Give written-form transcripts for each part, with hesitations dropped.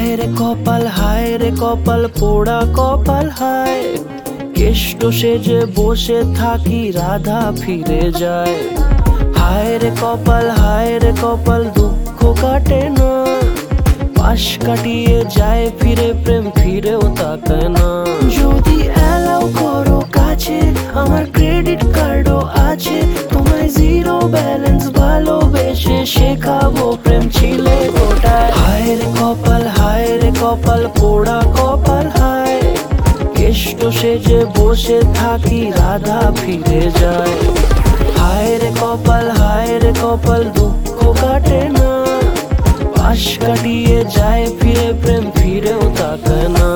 হায় রে কপাল পোড়া কপাল হায়। কেষ্ট সেজে বসে থাকি রাধা ফিরে যায়। হায় রে কপাল দুঃখ কাটে না। পাশ কাটিয়ে যায় ফিরে প্রেম ফিরেও তাকায় না। যদি অ্যালাউ করো কাছে আমার ক্রেডিট কার্ডও আছে। তোমায় জিরো ব্যালেন্স ভালোবেসে শেখাবো প্রেম ছিলে গোটায়। হায় রে কপাল পোড়া কপাল হায়। কেষ্ট সেজে বসে থাকি রাধা ফিরে যায়। হায় রে কপাল দুঃখ কাটে না। পাশ কাটিয়ে যায় ফিরে প্রেম ফিরেও তাকায় না।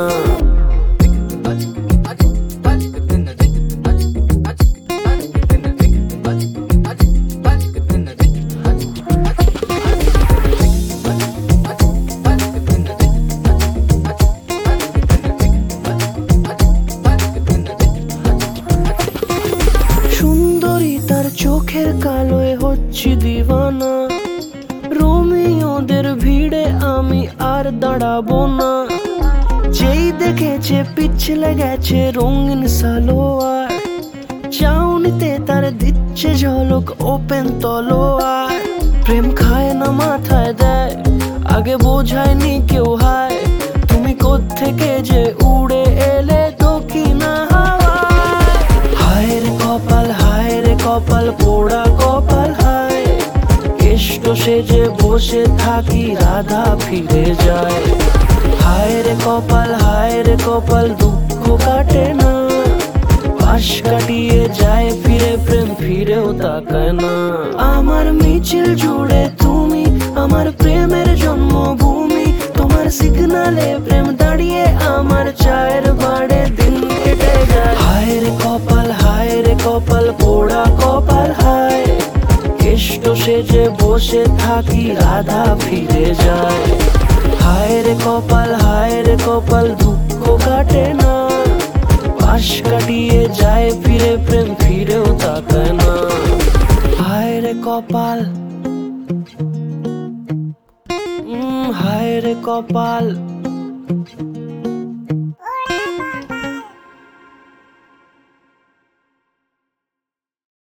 সুন্দরী তার চোখের কালোয় হচ্ছি দিওয়ানা। রোমিওদের ভিড়ে আমি আর দাঁড়াবো না। যেই দেখেছে পিছলে গেছে রঙিন সালোয়ার। চাউনিতে তার দিচ্ছে ঝলক ওপেন তলোয়ার। প্রেম খায় না মাথায় দেয় আগে বোঝায়নি কেউ হায়। তুমি কোত্থেকে যে উড়ে এলে দক্ষিণা হাওয়ায়। হায় রে কপাল পোড়া কপাল হায়। কেষ্ট সেজে বসে থাকি রাধা ফিরে যায়। হায় রে কপাল দুঃখ কাটে না। পাশ কাটিয়ে যায় ফিরে প্রেম ফিরেও তাকায় না। আমার মিছিল জুড়ে তুমি আমার প্রেমের জন্মভূমি। তোমার সিগনালে প্রেম দাঁড়িয়ে আমার চায়ের বাড়ে দিন কেটে যায়। হায় রে কপাল পোড়া কপাল হায়। কেষ্ট সেজে বসে থাকি রাধা ফিরে যায়। হায় রে কপাল দুঃখ কাটে না। পাশ কাটিয়ে যায় ফিরে প্রেম ফিরেও তাকায় না। হায় রে কপাল হায় রে কপাল।